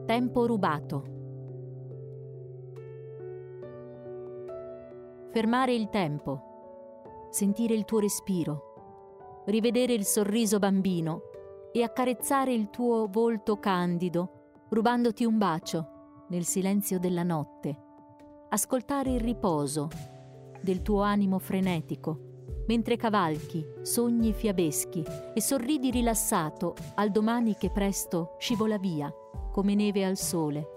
Tempo rubato. Fermare il tempo, sentire il tuo respiro, rivedere il sorriso bambino e accarezzare il tuo volto candido, rubandoti un bacio nel silenzio della notte, ascoltare il riposo del tuo animo frenetico, mentre cavalchi sogni fiabeschi e sorridi rilassato al domani che presto scivola via come neve al sole,